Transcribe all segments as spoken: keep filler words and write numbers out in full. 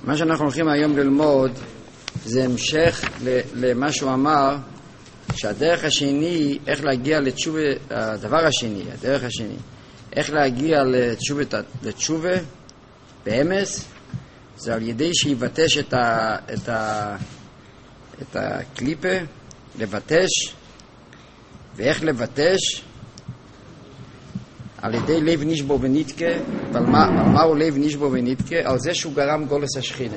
מה שאנחנו הולכים היום ללמוד זה המשך למה שהוא אמר, שהדרך השני, איך להגיע לתשובה, הדבר השני, הדרך השני, איך להגיע לתשובה, לתשובה באמס, זה על ידי שיבטש את, ה, את, ה, את הקליפה, לבטש, ואיך לבטש? על ידי לב נשבו ונתקה. ועל מה, על מה הוא לב נשבו ונתקה? על זה שהוא גרם גולס השכינה.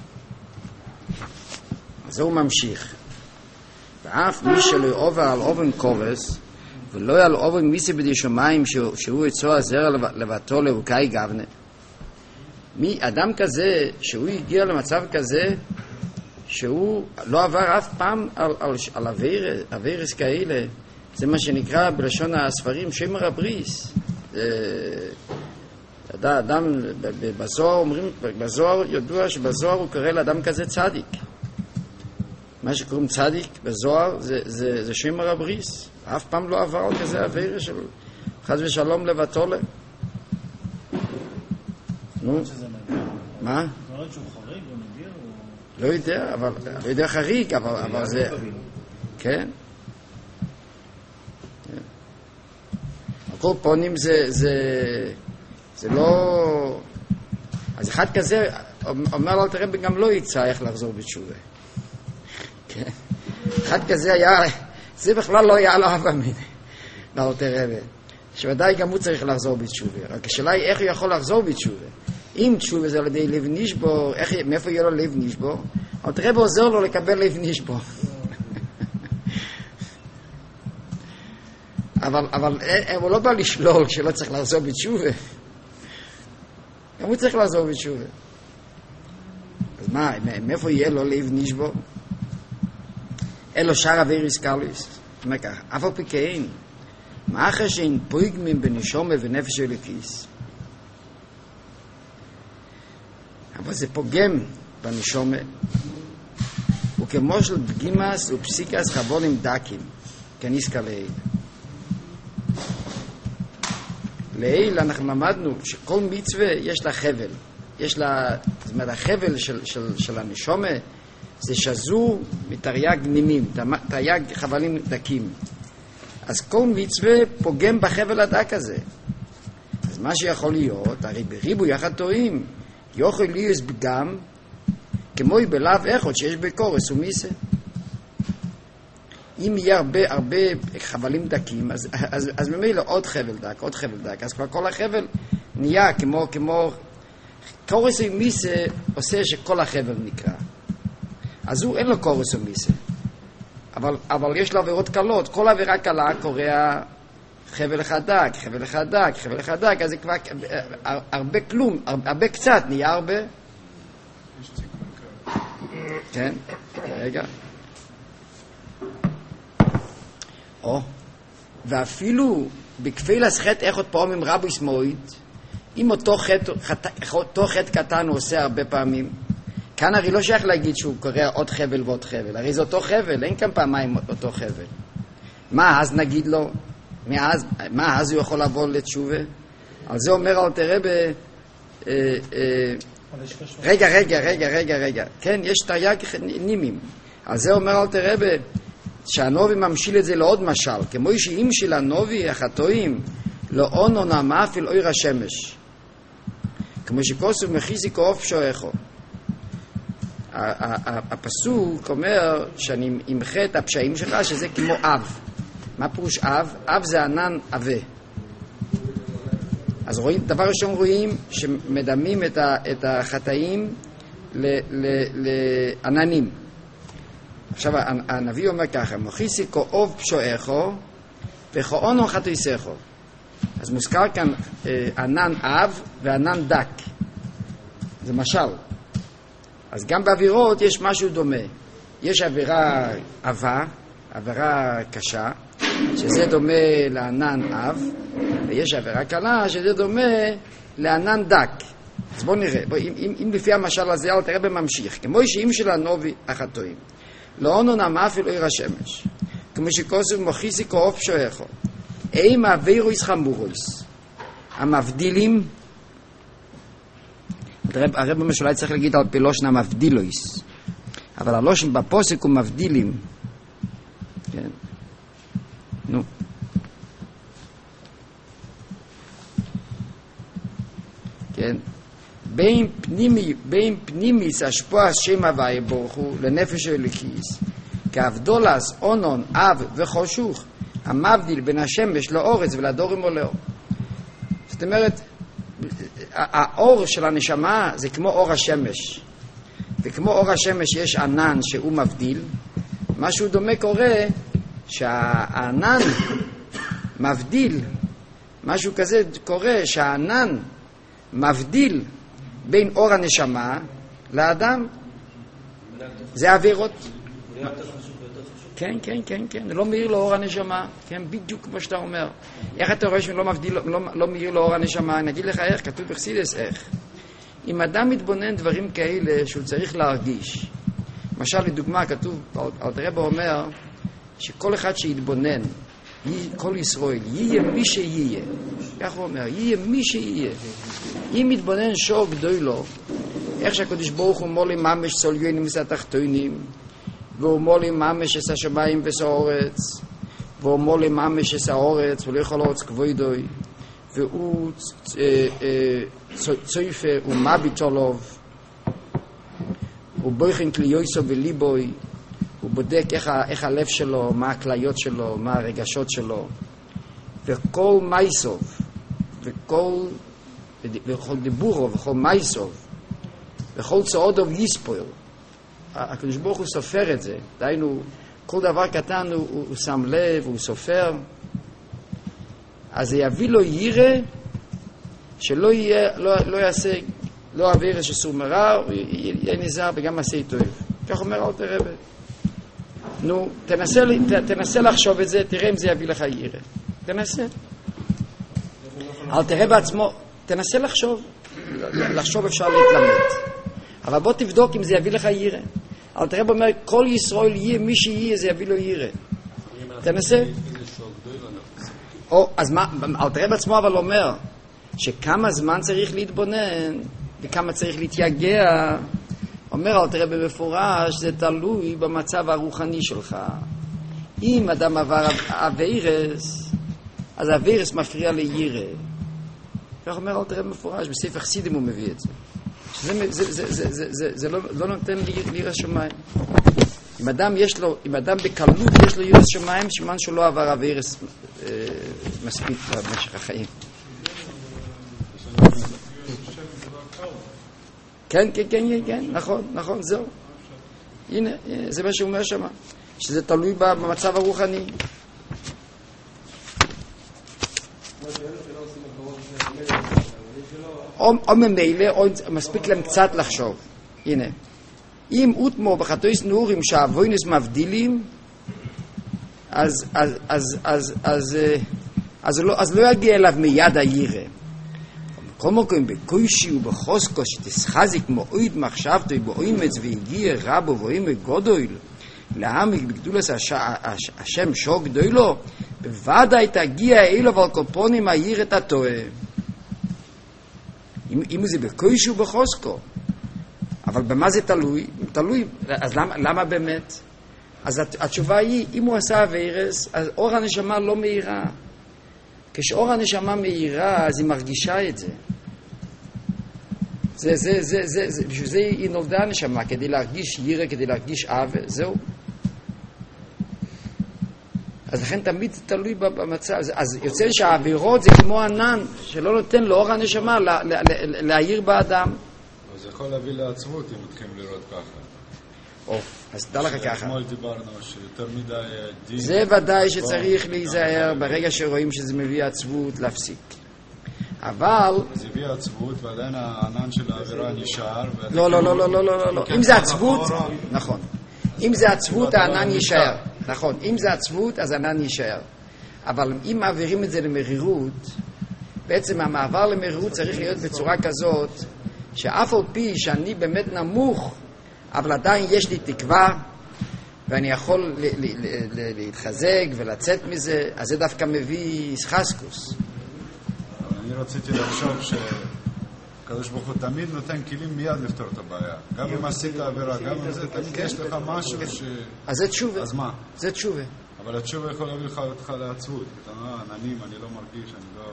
אז הוא ממשיך. ואף מי שלא עובר על אובן קובס, ולא על אובן מיסי בדי שמיים, שהוא, שהוא יצוא הזרע לבטו לבוקאי גבנה. מי אדם כזה, שהוא הגיע למצב כזה, שהוא לא עבר אף פעם על, על, על אוויר, אווירס כאלה, זה מה שנקרא בלשון הספרים שמר הבריס. אדם, בזוהר אומרים, בזוהר ידוע שבזוהר הוא קורא לאדם כזה צדיק. מה שקוראים צדיק בזוהר זה, זה, זה שמר הבריס. אף פעם לא עבר על כזה אווירס של חס ושלום לבטולה. נו, מה? לא יודע, אבל לא יודע חריג, אבל, אבל זה... כן? כל פונים זה, זה, זה לא... אז אחד כזה אומר לו, תראה, גם לא יצא איך לחזור בתשובה. כן? אחד כזה היה, זה בכלל לא היה לו אבא מיני. לא, תראה, שוודאי גם הוא צריך לחזור בתשובה. רק השאלה היא איך הוא יכול לחזור בתשובה. אם תשובה זה על ידי לב נשבו, איך, מאיפה יהיה לו לב נשבו? אבל תראה, עוזר לו לקבל לב נשבו. אבל, אבל הוא לא בא לשלול שלא צריך לחזור בתשובה. גם הוא צריך לחזור בתשובה. אז מה, מאיפה יהיה לו לב נשבו? אין לו שער אוויריס קלויס. זאת אומרת ככה, אף על פי כן, מה אחרי שאין פויגמים בנשומה ונפש אלוקיס? אבל זה פוגם בנשומה. וכמו של פגימס ופסיקס חבונים דקים, כניסקה לעיל. לעיל אנחנו למדנו שכל מצווה יש לה חבל. יש לה, זאת אומרת, החבל של, של, של הנשומה זה שזור מתרי"ג נימים, תרי"ג חבלים דקים. אז כל מצווה פוגם בחבל הדק הזה. אז מה שיכול להיות, הרי בריבוי החטאים, יכול להיות פגם, כמו בלאו אחד שיש בקורס ומיסה. אם יהיה הרבה, הרבה חבלים דקים, אז, אז, אז ממילא עוד חבל דק, עוד חבל דק, אז כבר כל החבל נהיה כמו, כמו, קורס ומיסה עושה שכל החבל נקרא. אז הוא אין לו קורס ומיסה. אבל, אבל יש לו עבירות קלות, כל עבירה קלה קורא חבל אחד דק, חבל אחד דק, חבל אחד דק, אז זה כבר הרבה כלום, הרבה קצת, נהיה הרבה. כן, רגע. או, ואפילו בכפילס חטא איכות פעמים רבוס מועיד, אם אותו חטא, אותו חטא קטן הוא עושה הרבה פעמים, כאן הרי לא שייך להגיד שהוא קורא עוד חבל ועוד חבל, הרי זה אותו חבל, אין כאן פעמיים אותו חבל. מה אז נגיד לו? מאז, מה אז הוא יכול לבוא לתשובה? על זה אומר אל תראה ב... אה, אה, רגע, רגע, רגע, רגע, רגע. כן, יש תרי"ג נימים. על זה אומר אל תראה ב... שהנובי ממשיל את זה לעוד משל. כמו שאם של הנובי, החטאים, לא אונו נמה אפילו אור השמש. כמו שכוסו מכיסי כאוף שואחו. הפסוק אומר שאני אמחה את הפשעים שלך, שזה כמו אב. מה פירוש אב? אב זה ענן עבה. אז רואים, דבר ראשון רואים שמדמים את, ה, את החטאים לעננים. עכשיו הנביא אומר ככה, מוכיסי כאוב פשועךו וכאונו חטאיסךו. אז מוזכר כאן ענן אב וענן דק. זה משל. אז גם באווירות יש משהו דומה. יש אווירה עבה, אווירה קשה, שזה דומה לענן אב, ויש אווירה קלה שזה דומה לענן דק. אז בואו נראה, בוא, אם, אם, אם לפי המשל הזה אל תראה בממשיך, כמו שאם של הנובי החטאים, לא אונו נמה אפילו עיר השמש, כמו שכוסו מוכיסי כאוף שואחו, אימה אווירויס חמורויס, המבדילים הרב, הרב אומר שאולי צריך להגיד על פי לושן מבדילויס, אבל הלושן בפוסק הוא מבדילים. כן. נו. כן. בין פנימי, בין פנימיס השפוע שם הוויה ברוך הוא לנפש האלוקיס, כהבדולס אונון אב וחושוך, המבדיל בין השמש לאורץ ולדורים או לאור. זאת אומרת, האור של הנשמה זה כמו אור השמש, וכמו אור השמש יש ענן שהוא מבדיל. משהו דומה קורה שהענן מבדיל, משהו כזה קורה שהענן מבדיל בין אור הנשמה לאדם. זה עבירות. כן, כן, כן, כן. לא מאיר לו אור הנשמה. כן, בדיוק כמו שאתה אומר. איך אתה רואה שלא מבדיל, לא, לא מאיר לו אור הנשמה? נגיד לך איך, כתוב בחסידות איך. אם אדם מתבונן דברים כאלה שהוא צריך להרגיש. למשל, לדוגמה, כתוב, אלתר רבי אומר, שכל אחד שיתבונן, כל ישראל, יהיה מי שיהיה. כך הוא אומר, יהיה מי שיהיה. אם מתבונן שור גדולו, איך שהקדוש ברוך הוא מולי ממש סוליונים וסתחתונים, והוא מולי ממש את השמיים וסאורץ, והוא מולי ממש את האורץ, ולא יכול אורץ כבודוי, והוא צויפה ומביט עליו, הוא בויכן כליוסו וליבוי, הוא בודק איך, איך הלב שלו, מה הכליות שלו, מה הרגשות שלו, וכל מייסוב, וכל, וכל דיבורו, וכל מייסוב, וכל צעודו יספויל. הקדוש ברוך הוא סופר את זה. דיינו, כל דבר קטן הוא, הוא, הוא שם לב, הוא סופר. אז זה יביא לו ירא, שלא יהיה, לא, לא יעשה, לא עבירה שסור מרע, הוא יהיה נזהר וגם עשה טוב. כך אומר אלתר רבי. נו, תנסה, תנסה לחשוב את זה, תראה אם זה יביא לך ירא. תנסה. אלתר רבי עצמו, תנסה לחשוב. לחשוב אפשר להתלמד. אבל בוא תבדוק אם זה יביא לך ירא. אלתר רבי אומר, כל ישראל יהיה, מי שיהיה, זה יביא לו ירא. תנסה. או, אז מה, אלתר רבי עצמו אבל אומר, שכמה זמן צריך להתבונן, וכמה צריך להתייגע. אומר אלתר רבי במפורש, זה תלוי במצב הרוחני שלך. אם אדם עבר אביירס, אז אביירס מפריע לירא. כך אומר אלתר רבי במפורש, בספר חסידים הוא מביא את זה. שזה, זה, זה, זה, זה, זה, זה לא, לא נותן לירא שמיים. אם אדם יש לו, אם אדם בקלות יש לו ירא שמיים, שמן שלא עבר אביירס אה, מספיק במשך החיים. כן, כן, כן, כן, נכון, נכון, זהו. הנה, זה מה שהוא אומר שם, שזה תלוי במצב הרוחני. או ממילא, או מספיק להם קצת לחשוב. הנה, אם אוטמו בחטויס נעורים שהאבוינס מבדילים, אז, אז, אז, אז, אז, אז, לא, אז לא יגיע אליו מיד הירא. כל מקום בקוישי ובחוסקו שתסחזיק מועיד מחשבתו באוימץ והגיע רבו ואוימץ גודויל להעמיק בגדולת השם שור גדולו, בוודאי תגיע אילו ועל קופונים העיר את הטועה. אם, אם זה בקוישי ובחוסקו, אבל במה זה תלוי? תלוי, אז למה, למה באמת? אז התשובה היא, אם הוא עשה אביירס, אז אור הנשמה לא מהירה. כשאור הנשמה מהירה, אז היא מרגישה את זה. זה, זה, זה, זה, זה, בשביל זה היא נולדה הנשמה, כדי להרגיש ירא, כדי להרגיש אהבה, זהו. אז לכן תמיד תלוי במצב. אז יוצא שהעבירות זה כמו ענן, שלא נותן לאור הנשמה לה, לה, לה, להעיר באדם. זה יכול להביא לעצבות אם מתחילים לראות ככה. או, אז דע לך ככה. אתמול דיברנו שיותר מדי דין. זה ודאי שצריך להיזהר ברגע שרואים שזה מביא עצבות להפסיק. אבל... זה הביא עצבות ועדיין הענן של האווירה נשאר. לא, לא, לא, לא, לא, לא, לא. אם זה עצבות, נכון. אם זה עצבות, הענן יישאר. נכון. אם זה עצבות, אז הענן יישאר. אבל אם מעבירים את זה למרירות, בעצם המעבר למרירות צריך להיות בצורה כזאת, שאף על פי שאני באמת נמוך, אבל עדיין יש לי תקווה, ואני יכול ל- ל- ל- להתחזק ולצאת מזה, אז זה דווקא מביא סחסקוס. אני רציתי לחשוב הקדוש ברוך הוא תמיד נותן כלים מיד לפתור את הבעיה. גם אם עשית עבירה, גם אם זה, תמיד יש לך משהו ש... אז זה תשובה. אז מה? זה תשובה. אבל התשובה יכול להביא אותך לעצבות. אתה אומר, עננים, אני לא מרגיש, אני לא...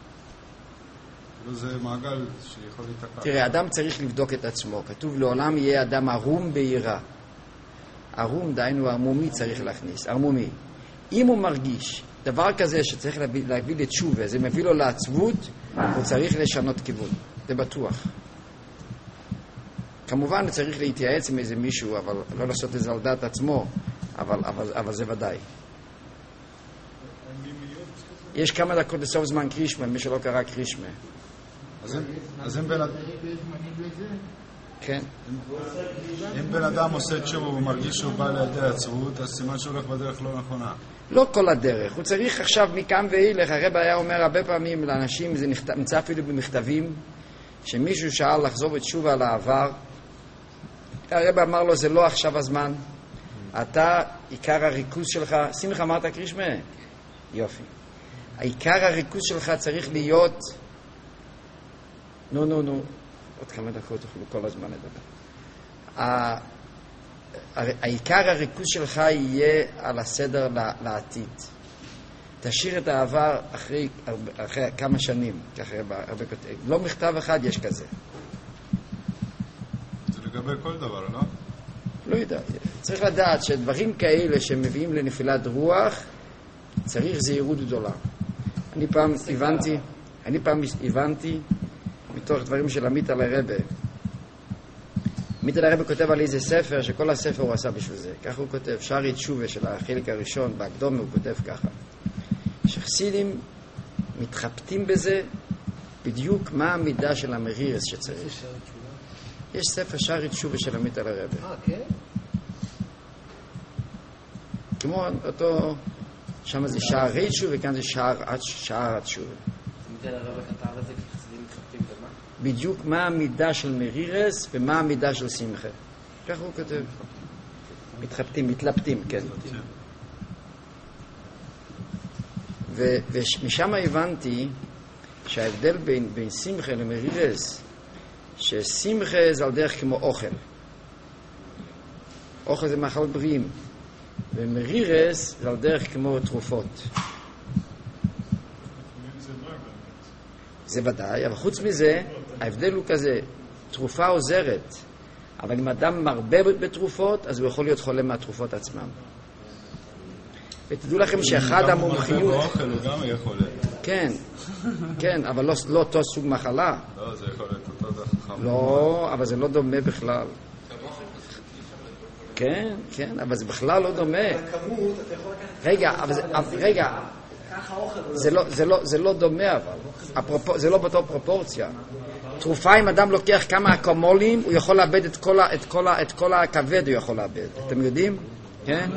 זה מעגל שיכול להתקע. תראה, אדם צריך לבדוק את עצמו. כתוב, לעולם יהיה אדם ערום ביראה. ערום, דהיינו, ערמומי צריך להכניס. ערמומי. אם הוא מרגיש דבר כזה שצריך להביא, להביא לתשובה, זה מביא לו לעצבות, הוא צריך לשנות כיוון. זה בטוח. כמובן, הוא צריך להתייעץ עם איזה מישהו, אבל לא לעשות את זה על דעת עצמו, אבל, אבל, אבל זה ודאי. יש כמה דקות בסוף זמן קרישמה, מי שלא קרא קרישמה. אז אם בן אדם... כן. אם בן אדם עושה תשובה והוא מרגיש שהוא בא לידי עצבות, אז סימן שהוא הולך בדרך לא נכונה. לא כל הדרך. הוא צריך עכשיו מכאן ואילך. הרב היה אומר הרבה פעמים לאנשים, זה נמצא אפילו במכתבים, שמישהו שאל לחזור בתשובה על העבר. הרב אמר לו, זה לא עכשיו הזמן. אתה, עיקר הריכוז שלך, שמחה אמרת קרישמה? יופי. העיקר הריכוז שלך צריך להיות... נו, נו, נו. עוד כמה דקות תוכלו כל הזמן לדבר. העיקר הריכוז שלך יהיה על הסדר לעתיד. תשאיר את העבר אחרי, אחרי כמה שנים, ככה הרבה כותבים. לא מכתב אחד יש כזה. זה לגבי כל דבר, לא? לא יודע. צריך לדעת שדברים כאלה שמביאים לנפילת רוח, צריך זהירות גדולה. אני פעם הבנתי, אני פעם הבנתי, מתוך דברים של עמית על הרבה. עמית על הרבה כותב על איזה ספר, שכל הספר הוא עשה בשביל זה. ככה הוא כותב, שערי תשובה של החלק הראשון, בהקדומה הוא כותב ככה. שחסידים מתחבטים בזה, בדיוק מה המידה של המרירס שצריך. יש ספר שערי תשובה של עמית על הרבה. אה, כן? כמו אותו, שם זה שערי תשובה, וכאן זה שער התשובה. עמית על הרבה כתב את זה, כי חסידים מתחבטים במה? בדיוק מה המידה של מרירס ומה המידה של שמחה. ככה הוא כותב. מתחבטים, מתלבטים, כן. ו- ומשם הבנתי שההבדל בין, בין שמחה למרירס, ששמחה זה על דרך כמו אוכל. אוכל זה מאכל בריאים. ומרירס זה על דרך כמו תרופות. זה ודאי, אבל חוץ מזה, ההבדל הוא כזה, תרופה עוזרת, אבל אם אדם מרבה בתרופות, אז הוא יכול להיות חולה מהתרופות עצמם. ותדעו לכם שאחד המומחיות... הוא אוכל, הוא גם יהיה חולה. כן, כן, אבל לא, לא אותו סוג מחלה. לא, זה יכול להיות אותו דרך. לא, אבל זה לא דומה בכלל. כן, כן, אבל זה בכלל לא דומה. רגע, אבל זה, רגע, זה לא, זה לא, זה לא דומה, אבל הפרופ... זה לא באותו פרופורציה. תרופה, אם אדם לוקח כמה אקמולים, הוא יכול לאבד את כל, ה... את כל, ה... את כל הכבד, הוא יכול לאבד. אתם יודעים? כן?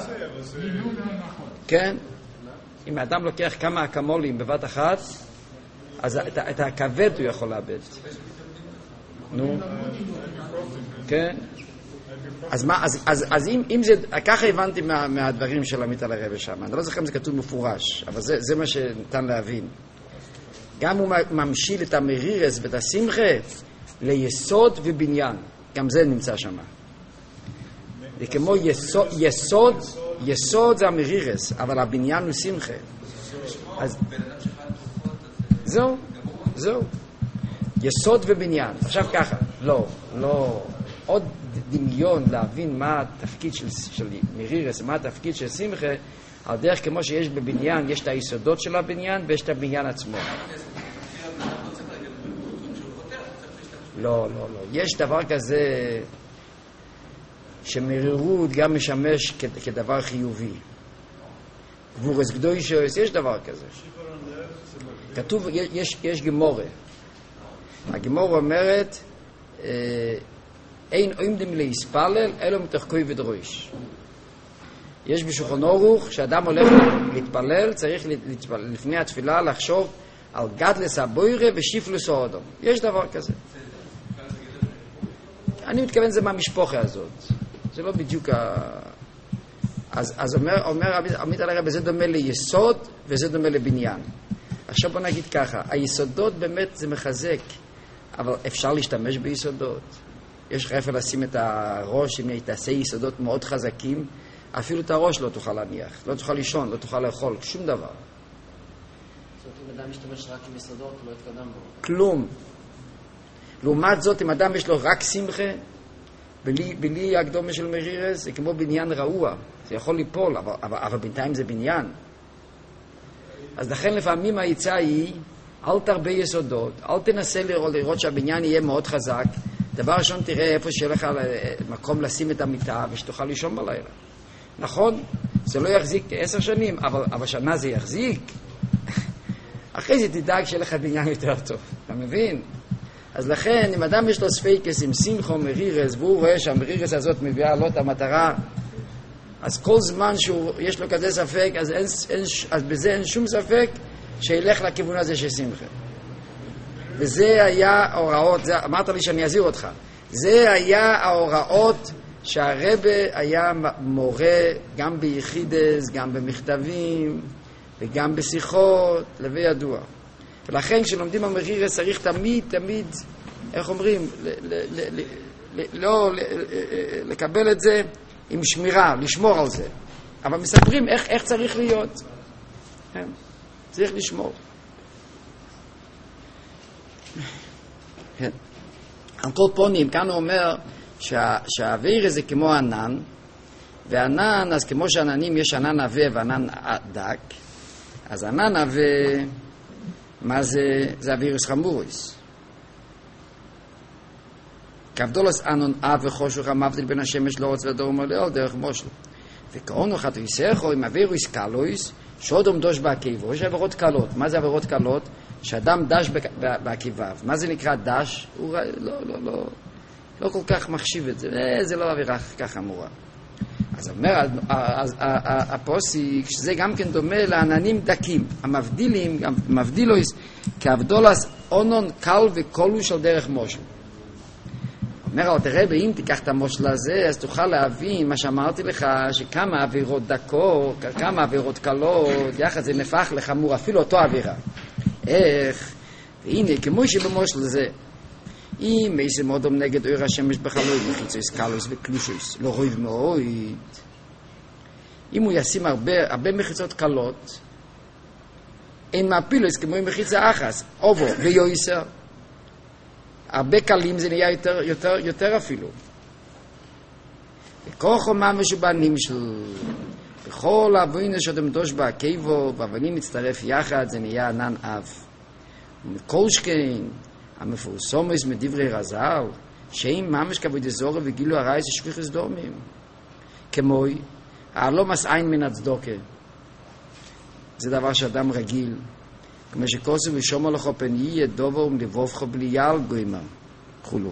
כן? אם האדם לוקח כמה אקמולים בבת אחת, אז את, את הכבד הוא יכול לאבד. נו? כן? אז מה, אז, אז, אז אם, אם זה, ככה הבנתי מה, מהדברים של עמית על הרבה שם. אני לא זוכר אם זה כתוב מפורש, אבל זה, זה מה שניתן להבין. גם הוא ממשיל את המרירס ואת השמחה ליסוד ובניין. גם זה נמצא שם. זה כמו יסוד, יסוד, יסוד זה המרירס, אבל הבניין הוא שמחה. אז, זהו, זהו. יסוד ובניין. עכשיו ככה, לא, לא, עוד דמיון להבין מה התפקיד של, של מרירס, מה התפקיד של שמחה, על דרך כמו שיש בבניין, יש את היסודות של הבניין ויש את הבניין עצמו. לא, לא, לא. יש דבר כזה שמרירות גם משמש כ- כדבר חיובי. גבורס קדושוס, יש דבר כזה. כתוב, יש, יש גמורה. הגמורה אומרת, אין עומדים להספלל, אלא מתוך כובד ראש. יש בשולחן ערוך, שאדם הולך להתפלל, צריך להתפלל, לפני התפילה לחשוב על גדלס הבוירה ושיפלוס האדם. יש דבר כזה. אני מתכוון זה מהמשפחה הזאת. זה לא בדיוק ה... אז, אז אומר, אומר עמית על הרבה, זה דומה ליסוד וזה דומה לבניין. עכשיו בוא נגיד ככה, היסודות באמת זה מחזק. אבל אפשר להשתמש ביסודות. יש לך איפה לשים את הראש, אם תעשה יסודות מאוד חזקים, אפילו את הראש לא תוכל להניח, לא תוכל לישון, לא תוכל לאכול, שום דבר. זאת אומרת, אם אדם משתמש רק עם יסודות, לא יתקדם בו. כלום. לעומת זאת, אם אדם יש לו רק שמחה, בלי, בלי הקדומה של מרירס, זה כמו בניין רעוע, זה יכול ליפול, אבל, אבל, אבל בינתיים זה בניין. אז לכן לפעמים העצה היא, אל תרבה יסודות, אל תנסה לראות, לראות שהבניין יהיה מאוד חזק. דבר ראשון, תראה איפה שיהיה לך מקום לשים את המיטה ושתוכל לישון בלילה. נכון, זה לא יחזיק עשר שנים, אבל, אבל שנה זה יחזיק. אחרי זה תדאג שיהיה לך בניין יותר טוב, אתה מבין? אז לכן, אם אדם יש לו ספיקס עם שמחו מרירס, והוא רואה שהמרירס הזאת מביאה לו את המטרה, אז כל זמן שיש לו כזה ספק, אז, אין, אין, אז בזה אין שום ספק שילך לכיוון הזה של שמחה. וזה היה ההוראות, זה, אמרת לי שאני אזהיר אותך, זה היה ההוראות שהרבא היה מורה גם ביחידס, גם במכתבים וגם בשיחות, לבי ידוע. ולכן כשלומדים המרירס צריך תמיד, תמיד, איך אומרים, ל, ל, ל, ל, ל, לא ל, ל, לקבל את זה עם שמירה, לשמור על זה. אבל מספרים איך, איך צריך להיות. כן, צריך לשמור. כן. על כל פונים, כאן הוא אומר שה, שהאוויר זה כמו ענן, וענן, אז כמו שעננים יש ענן עבה וענן דק, אז ענן עבה, מה זה? זה אווירוס חמוריס. כבדולס אנון אב וחושך המבדיל בין השמש לאורץ והדרום ולאור דרך מושל. וכאונו חתו יסכו עם אווירוס קלויס, שעוד עומדוש בעקיבו. יש עבירות קלות. מה זה עבירות קלות? שאדם דש בעקיביו. מה זה נקרא דש? הוא לא, לא, לא, לא כל כך מחשיב את זה. זה לא עבירה כך חמורה. אז אומר הפוסיק שזה גם כן דומה לעננים דקים. המבדילים, מבדילויס, כעבדולס אונון קל וקולו של דרך מושל. אומר, אבל תראה, אם תיקח את המושל הזה, אז תוכל להבין מה שאמרתי לך, שכמה עבירות דקות, כמה עבירות קלות, יחד זה נפח לחמור, אפילו אותו עבירה. איך? והנה, כמו שבמושל זה, אם איזה מודום נגד אור השמש בחלוי, מחיצויס קלויס וקלושויס, לא רויב מאוד. אם הוא ישים הרבה, הרבה מחיצות קלות, אין מהפילויס כמו עם מחיצה אחס, אובו ויועיסר. הרבה קלים זה נהיה יותר, יותר, יותר אפילו. וכוחו מה משובנים של... בכל אבוינו שאתם דוש בעקיבו, ואבנים מצטרף יחד, זה נהיה ענן אב. ומכל שכן, המפורסומס מדברי רז"ל, שאם ממש כבוד זורה וגילו הרייס שפיכות דומים. כמוי, הלא מסעין מן הצדוקה. זה דבר שאדם רגיל. כמו שכוסו ושומר לך פן יהיה דובר ולבובך בלי יעל גוימה. חולו.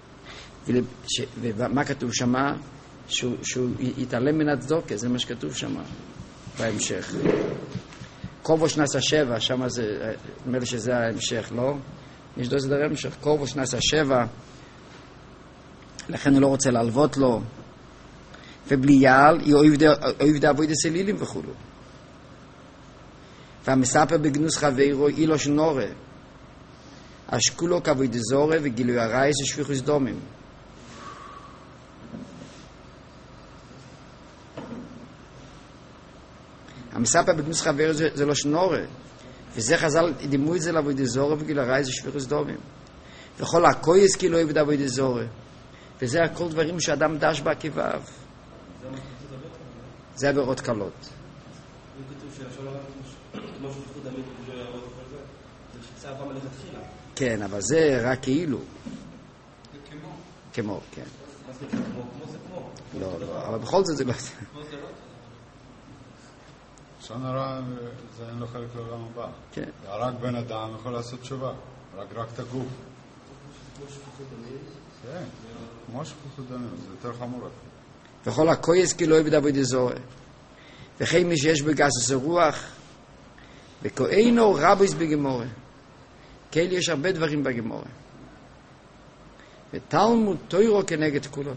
ומה כתוב שמה? שהוא, שהוא יתעלם מן הצדוקה, זה מה שכתוב שמה. בהמשך. כובוש נעשה שבע, שמה זה, נדמה לי שזה ההמשך, לא? יש דו סדר המשך. כובוש נעשה שבע, לכן הוא לא רוצה להלוות לו. ובלי יעל, היא אוהב דאבוי דסלילים וכולו. והמספר בגנוס חברו אילו שנורה אשכולו כבוי דזורה וגילוי הרייס ושפיכוס דומים. המספר בגנוס חברו זה, זה לא שנורה, וזה חז"ל דימו את זה לבוי דזורה וגילוי הרייס ושפיכוס דומים. וכל הכויס כאילו אוהב דאבוי דזורה, וזה הכל דברים שאדם דש בעקיביו. זה עבירות קלות. כן, אבל זה רק כאילו. כמו, כן. לא, לא, אבל בכל זאת זה לא... לשון הרע זה אין לו חלק לעולם הבא. כן. רק בן אדם יכול לעשות תשובה, רק רק את הגוף. כן, כמו שפיכות דמים, זה יותר חמור. וכל הכויס כאילו אוהב דאבוי דזורה. וכי מי שיש בגסוס הרוח, וכהנו רבויס בגמורה. כאלה יש הרבה דברים בגמורה. ותלמוד תוירו כנגד כולו.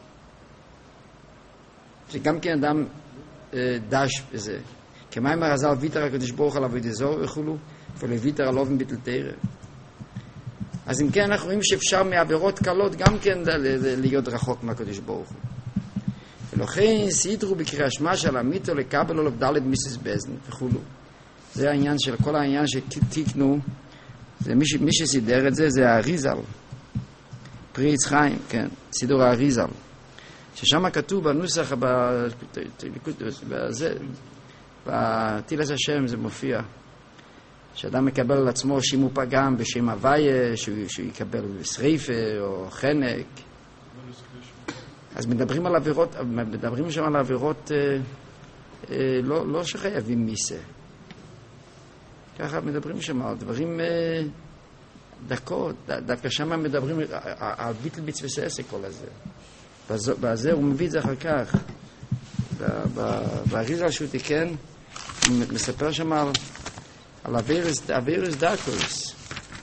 שגם כן אדם אה, דש בזה. כמיים הרזל ויתר הקדוש ברוך על עבודת זו וכולו, ולוויתר על אופן ביטל תורה. אז אם כן אנחנו רואים שאפשר מעבירות קלות גם כן להיות רחוק מהקדוש ברוך הוא. ולכן סידרו בקריאה שמע של המיתו לקבל עליו דלת מיסס בזן וכולו. זה העניין של כל העניין שתיקנו, זה מי, מי שסידר את זה זה האריזל, פרי עץ חיים, כן, סידור האריזל, ששם כתוב בנוסח בזה, בתילס השם זה מופיע, שאדם מקבל על עצמו שימו פגם בשם הוויה, שהוא, שהוא יקבל שריפה או חנק. אז מדברים על עבירות, מדברים שם על עבירות אה, אה, לא, לא שחייבים מיסה. ככה מדברים שם על דברים אה, דקות, דווקא שם מדברים על ביטל ביצווה עסק כל הזה. בזה, בזה הוא מביא את זה אחר כך. באריזל שהוא תיקן, הוא מספר שם על, על אבירס דקוס.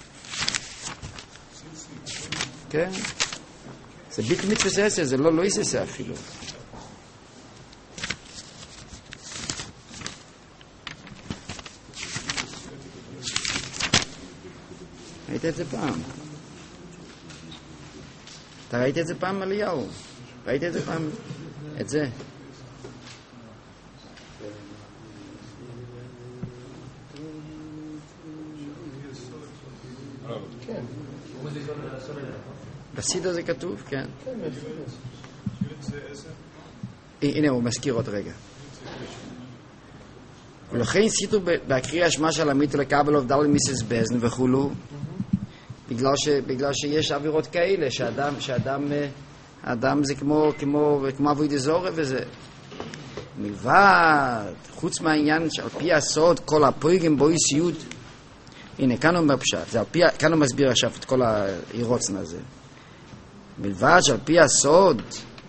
כן? זה ביטל מצווה עשה, זה לא לא יססה אפילו. ראית את זה פעם? אתה ראית את זה פעם אליהו? ראית את זה פעם? את זה? כן. בסידו זה כתוב, כן. הנה הוא מזכיר עוד רגע. ולכן סידרו בהקריאה שמע של המיתו לקבל עליו דלת מיסס בזן וכולו, בגלל ש בגלל שיש עבירות כאלה שאדם שאדם אדם זה כמו כמו כמו עבודה זרה וזה מלבד חוץ מהעניין שעל פי הסוד כל הפויגים בו יסיוד. הנה כאן הוא מפשט, זה על פי, כאן הוא מסביר עכשיו את כל העירוצן הזה. מלבד שעל פי הסוד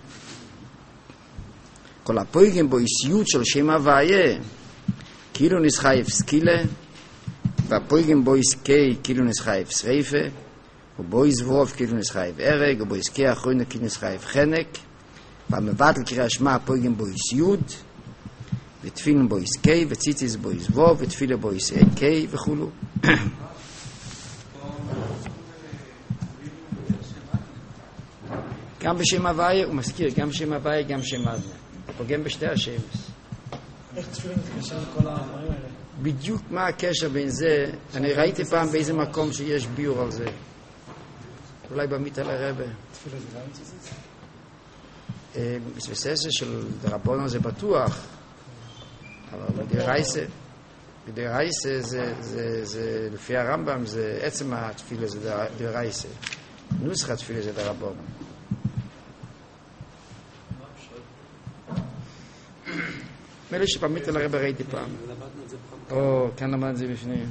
כל הפויגים בו יסיוד של שם הוויה כאילו נסחייב סקילה והפויגים בו יסקי כאילו נסחייב שריפה ובו יזבוב כאילו נסחייב הרג ובו יסקי אחרונה כאילו נסחייב חנק והמבטל קריאה שמע הפויגים בו יסיוד ותפילין בו יסקי וציציס בו יזבוב ותפילה בו יסקי וכולו. גם בשם הוויה הוא מזכיר, גם בשם הוויה גם בשם אדנה, הוא פוגם בשתי השמות. איך תפילין מתקשר לכל הדברים האלה? בדיוק מה הקשר בין זה, אני ראיתי פעם באיזה מקום שיש ביור על זה, אולי במית על הרבה. תפילה זה גם ציציס? בסבססה של דרבונו זה בטוח, אבל בדרייסה, בדרייסה זה, זה, זה, לפי הרמב"ם זה עצם התפילה זה דרייסה, נוסח התפילה זה דרבונו. מילא שפעמית על הרבה ראיתי פעם. או, כאן למד את זה בפנים.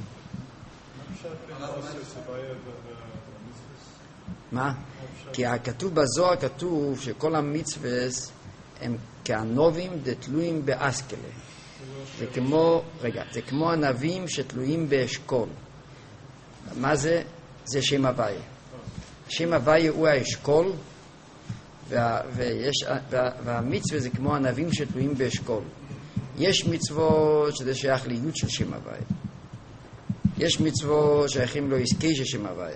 מה? כי הכתוב בזוהר כתוב שכל המצוות הם כענובים דתלויים באסקלה. זה כמו, רגע, זה כמו ענבים שתלויים באשכול. מה זה? זה שם הוויה. שם הוויה הוא האשכול, וה, ויש, וה, והמצווה זה כמו ענבים שתלויים באשכול. יש מצוות שזה שייך להיות של שם הוויה. יש מצוות שייכים לו עסקי של שם הוויה.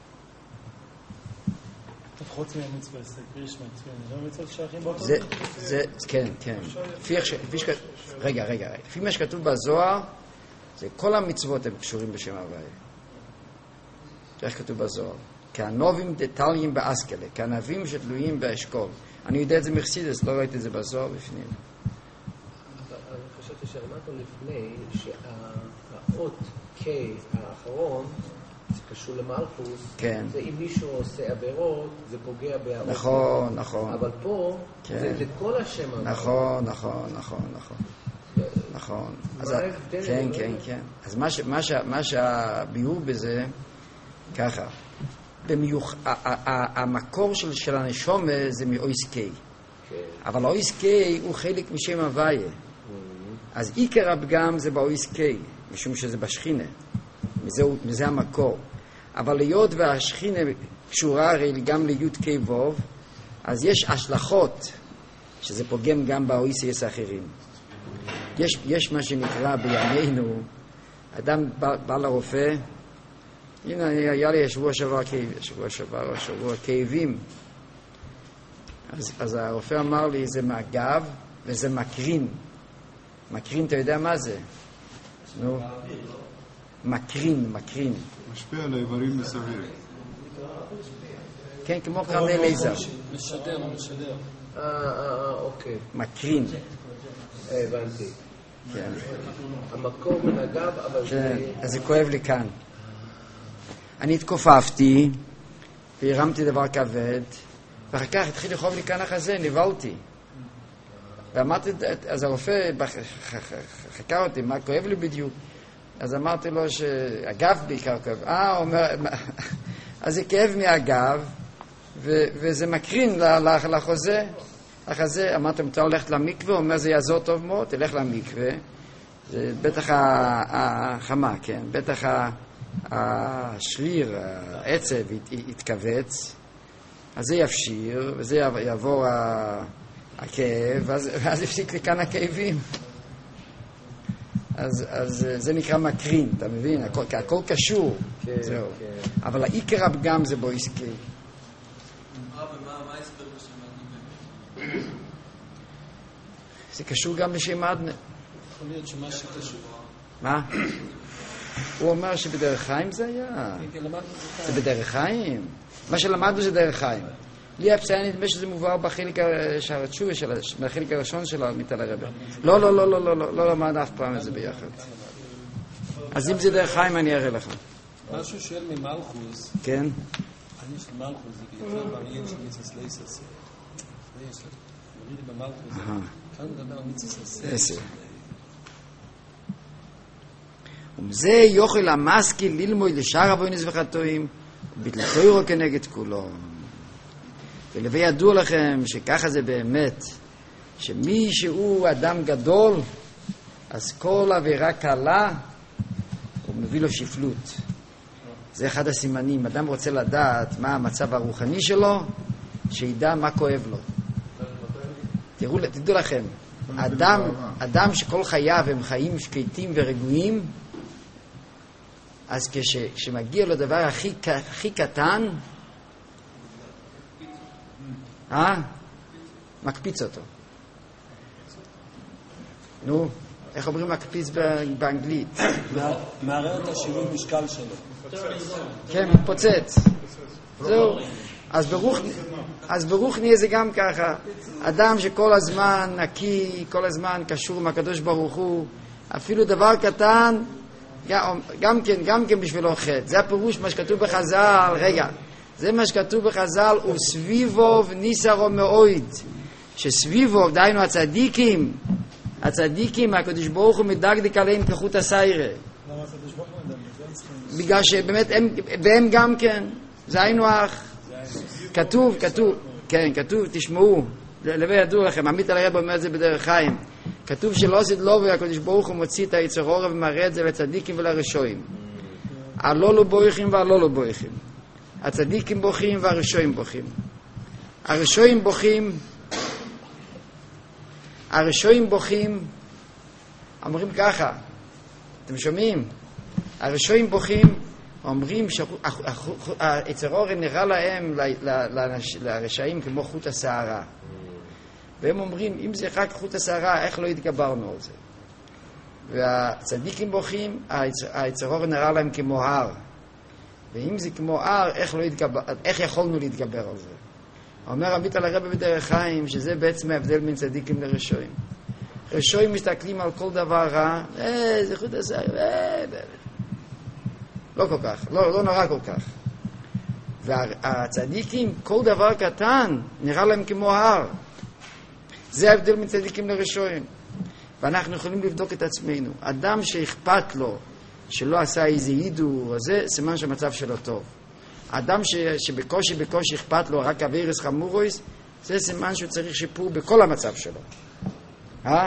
חוץ מהמצווה, זה פריש מצווה, זה לא מצוות שייכים באותו? זה, זה, כן, כן. לפי איך ש... רגע, רגע, לפי מה שכתוב בזוהר, זה כל המצוות הם קשורים בשם הוויה. איך כתוב בזוהר? כענובים דתליים באסקלה, כענבים שתלויים באשכול. אני יודע את זה מחסידס, לא ראיתי את זה בזוהר בפנים. אני חשבתי שאמרנו לפני שהאות K האחרון זה קשור למלכוס, כן. זה אם מישהו עושה עבירות, זה פוגע בעבירות. נכון, נכון. אבל פה, כן. זה לכל השם הזה. נכון, נכון, נכון, נכון. נכון. אז מה ה- ההבדל? כן, לא כן, יודע. כן. אז מה ש- מה ש- מה שהביאור בזה, ככה, במיוח... ה- ה- ה- המקור של של הנשום זה מאויס קיי. כן. אבל האויס קיי הוא חלק משם הוויה. אז עיקר הפגם זה באויס קיי, משום שזה בשכינה. מזה, מזה המקור. אבל להיות והשכינה קשורה הרי גם ליוד קי ווב, אז יש השלכות שזה פוגם גם באויסייס האחרים. יש, יש מה שנקרא בימינו, אדם בא, בא לרופא הנה, היה לי שבוע שעבר כאבים, שבוע שעבר, שבוע כאבים. אז, אז הרופא אמר לי, זה מהגב וזה מקרין. מקרין, אתה יודע מה זה? נו. מקרין, מקרין. משפיע על האיברים מסביב. כן, כמו קרני לייזר. משדר, משדר. אה, אה, אוקיי. מקרין. הבנתי. כן. המקור מן הגב, אבל כן, זה... אז זה כואב לי כאן. אני התכופפתי, והרמתי דבר כבד, ואחר כך התחיל לכאוב לי כאן החזה, נבהלתי. ואמרתי, אז הרופא חקר אותי, מה כואב לי בדיוק? אז אמרתי לו שהגב בעיקר כואב. אה, הוא אומר, אז זה כאב מהגב, וזה מקרין לחוזה. החזה, אמרתי, אתה הולכת למקווה, הוא אומר, זה יעזור טוב מאוד, תלך למקווה. זה בטח החמה, כן, בטח השריר, העצב יתכווץ, אז זה יפשיר, וזה יעבור הכאב, ואז יפסיק לי כאן הכאבים. אז, אז זה נקרא מקרין, אתה מבין? הכל, הכל קשור. כן, זהו. כן. אבל העיקר הפגם זה בו עסקי. זה קשור גם לשם עדנה. יכול להיות שמה שקשור. מה? הוא אומר שבדרך חיים זה היה. זה בדרך חיים. מה שלמדנו זה דרך חיים. לי הפסעיה נדמה שזה מובהר בחלק הרצוי, בחלק הראשון של המיטל הרבה. לא, לא, לא, לא, לא, לא למד אף פעם את זה ביחד. אז אם זה דרך חיים אני אראה לך. משהו שואל ממלכוס. כן? אני של מלכוס, זה יותר מעניין של מיצס לייסס. יש לי. מוריד במלכוס. כאן נדבר על מיצס לייסס. ומזה יוכל המשכיל ללמוד לשאר אבוינס וחטאים, ובתלתוירו כנגד כולו. ולווה ידוע לכם שככה זה באמת, שמי שהוא אדם גדול, אז כל עבירה קלה, הוא מביא לו שפלות. זה אחד הסימנים. אדם רוצה לדעת מה המצב הרוחני שלו, שידע מה כואב לו. תראו, תדעו לכם, אדם, אדם שכל חייו הם חיים שקטים ורגועים, אז כש, כשמגיע לו דבר הכי, הכי קטן, אה? מקפיץ אותו. נו, איך אומרים מקפיץ באנגלית? מערער את השיווי משקל שלו. כן, מתפוצץ. זהו. אז ברוך, אז ברוך נהיה זה גם ככה. אדם שכל הזמן נקי, כל הזמן קשור עם הקדוש ברוך הוא, אפילו דבר קטן, גם כן, גם כן בשבילו חטא. זה הפירוש מה שכתוב בחז"ל, רגע, זה מה שכתוב בחז"ל, וסביבו וניסרו מאויד, שסביבו, דהיינו הצדיקים, הצדיקים, הקדוש ברוך הוא מדקדק עליהם כחוט הסיירה. למה הקדוש ברוך הוא מדקדק? בגלל שבאמת הם, והם גם כן, זה היינו אח. כתוב, כתוב, כן, כתוב, תשמעו, לבי ידעו לכם, עמית על הרב אומר את זה בדרך חיים. כתוב שלא עשית לו והקדוש ברוך הוא מוציא את היצר אור ומראה את זה לצדיקים ולרשועים. הלולו בויכים והלולו בויכים. הצדיקים בוכים והרשועים בוכים. הרשועים בוכים, הרשועים בוכים, אומרים ככה, אתם שומעים? הרשועים בוכים, אומרים שהיצר אור נראה להם, לרשעים כמו חוט השערה. והם אומרים, אם זה רק חוט השערה, איך לא התגברנו על זה? והצדיקים בוכים, היצר אור נראה להם כמו הר. ואם זה כמו הר, איך, לא התגבר, איך יכולנו להתגבר על זה? אומר עמית על הרב בדרך חיים, שזה בעצם ההבדל בין צדיקים לרשועים. רשועים מסתכלים על כל דבר רע, אה, זה חוט השערה, אה, אה. לא כל כך, לא, לא נורא כל כך. והצדיקים, כל דבר קטן, נראה להם כמו הר. זה ההבדל בין צדיקים לרשועים. ואנחנו יכולים לבדוק את עצמנו. אדם שאכפת לו, שלא עשה איזה הידור, זה סימן שהמצב שלו טוב. אדם ש, שבקושי בקושי אכפת לו רק אבירס חמורויס, זה סימן שהוא צריך שיפור בכל המצב שלו. אה?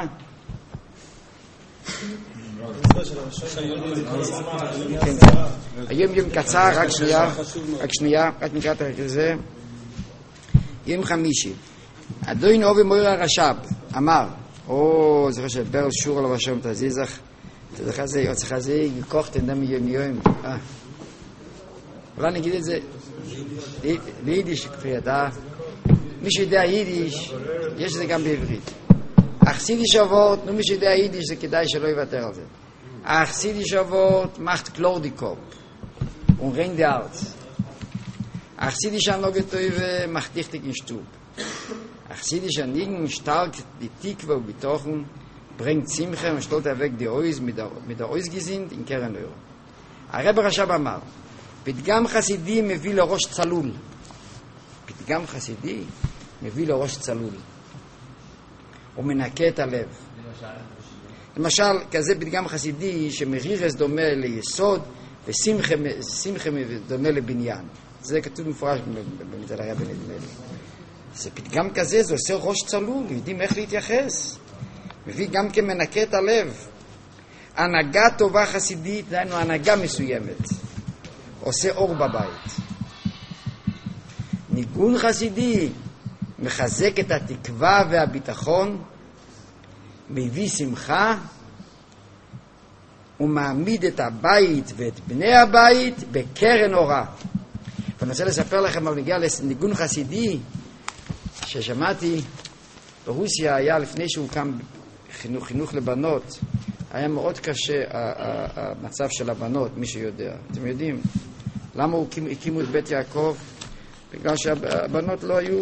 היום יום קצר, רק שנייה, רק שנייה, רק נקרא את זה. יום חמישי. אדוין אובי מויר הרש"ב אמר, או, זוכר שברל שור עליו השם תזיזך, תזכה זה, יוצא זה, יקוח תנדם יום יום. אולי נגיד את זה ביידיש, כפי ידע. מי שיודע יידיש, יש את זה גם בעברית. החסידיש אבות, נו מי שיודע יידיש זה כדאי שלא יוותר על זה. החסידיש אבות macht klar die Kopf und rein die Arz. Achsidisch Anlogetoive macht dichtig in Stub. Achsidisch Anigen stark die Tikva und Bitochen, bringt Zimche und stellt er weg die Ois mit der, mit der Ois gesinnt in Keren Euro. הרב רש"ב אמר, פתגם חסידי מביא לראש צלול. פתגם חסידי מביא לראש צלול. הוא מנקה את הלב. למשל, כזה פתגם חסידי שמרירס דומה ליסוד ושמחה דומה לבניין. זה כתוב מפורש במזל הרב נדמה לי. זה פתגם כזה, זה עושה ראש צלול, יודעים איך להתייחס. מביא גם כמנקה את הלב. הנהגה טובה חסידית, דהיינו הנהגה מסוימת, עושה אור בבית. ניגון חסידי מחזק את התקווה והביטחון, מביא שמחה ומעמיד את הבית ואת בני הבית בקרן אורה. ואני רוצה לספר לכם על נגיע לניגון חסידי ששמעתי ברוסיה, היה לפני שהוא קם חינוך, חינוך לבנות, היה מאוד קשה המצב של הבנות, מי שיודע. אתם יודעים למה הוא הקימו את בית יעקב? בגלל שהבנות לא היו...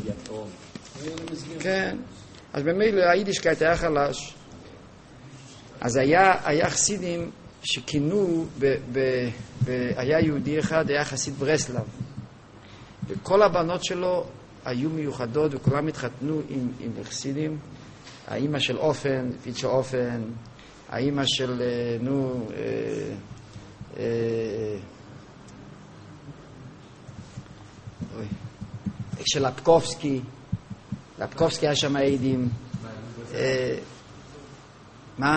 כן. אז במילא היידישקייט היה חלש. אז היה, היה חסידים שכינו, ב, ב, ב, היה יהודי אחד, היה חסיד ברסלב. וכל הבנות שלו היו מיוחדות וכולם התחתנו עם, עם חסידים. האמא של אופן, פיצ'ה אופן, האמא של, נו, אה, אה, אוי, של לפקובסקי, לפקובסקי היה שם עדים. אה, מה?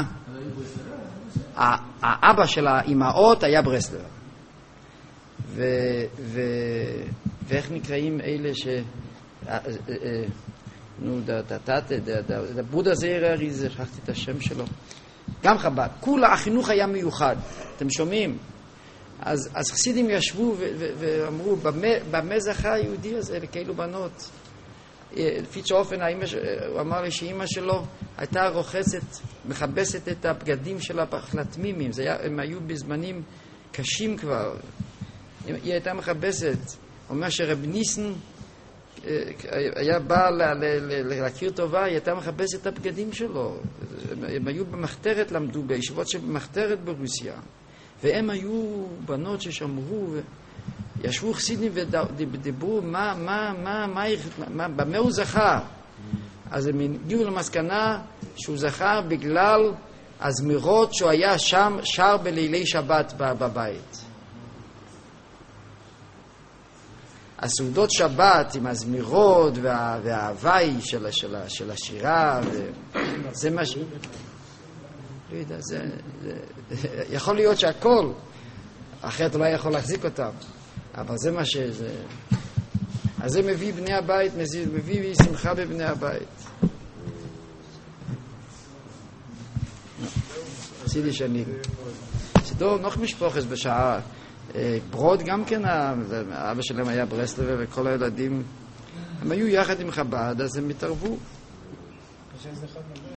האבא של האימהות היה ברסלר. ו, ו, ואיך נקראים אלה ש... נו, דה בודה זעירר, זה שכחתי את השם שלו. גם חב"ד. כולה החינוך היה מיוחד. אתם שומעים? אז, אז חסידים ישבו ו, ו, ואמרו, במה זכה היהודי הזה לכאלו בנות? לפי שאופן, הוא אמר לי שאימא שלו הייתה רוחצת, מחבסת את הבגדים שלה בחלטמימים. הם היו בזמנים קשים כבר. היא הייתה מחבסת. הוא אומר שרב ניסן היה בא להכיר טובה, היא הייתה מחפשת את הבגדים שלו. הם היו במחתרת, למדו בישיבות שבמחתרת ברוסיה, והם היו בנות ששמרו, וישבו חסידים ודיברו מה, מה, מה, מה, מה, במה הוא זכה. אז הם הגיעו למסקנה שהוא זכה בגלל הזמירות שהוא היה שם שר בלילי שבת בבית. הסעודות שבת עם הזמירות וה, וההוואי של, של, של השירה, זה מה ש... לא יודע, זה, זה... יכול להיות שהכל, אחרת אולי יכול להחזיק אותם, אבל זה מה שזה... אז זה מביא בני הבית, מביא שמחה בבני הבית. עשיתי שנים. שדור נוח משפוחס בשעה. ברוד גם כן, האבא שלהם היה ברסלב וכל הילדים הם היו יחד עם חב"ד, אז הם התערבו.